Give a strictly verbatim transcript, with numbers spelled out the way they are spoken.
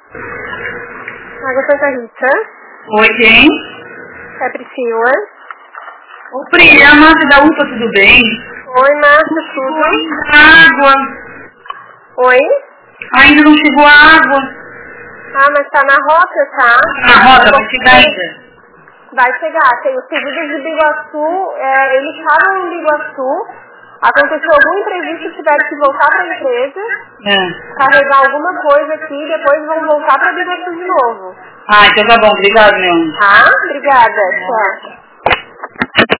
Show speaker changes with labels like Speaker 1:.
Speaker 1: Água Santa Rita.
Speaker 2: Oi, quem?
Speaker 1: É Priscila.
Speaker 2: Ô, Pri, é a Márcia da U P A, tudo bem?
Speaker 1: Oi, Márcia, tudo?
Speaker 2: Água.
Speaker 1: Oi?
Speaker 2: Ainda não chegou a água.
Speaker 1: Ah, mas tá na rota, tá?
Speaker 2: Na rota, vai chegar ainda.
Speaker 1: Vai chegar. Tem os pedidos de Biguaçu, é, eles estavam em Biguaçu, aconteceu algum imprevisto, tiveram que voltar para a empresa,
Speaker 2: É.
Speaker 1: carregar alguma coisa aqui, depois vão voltar para Biguaçu de novo.
Speaker 2: Ah, então tá bom, obrigado, meu.
Speaker 1: Tá? Obrigada. Tchau.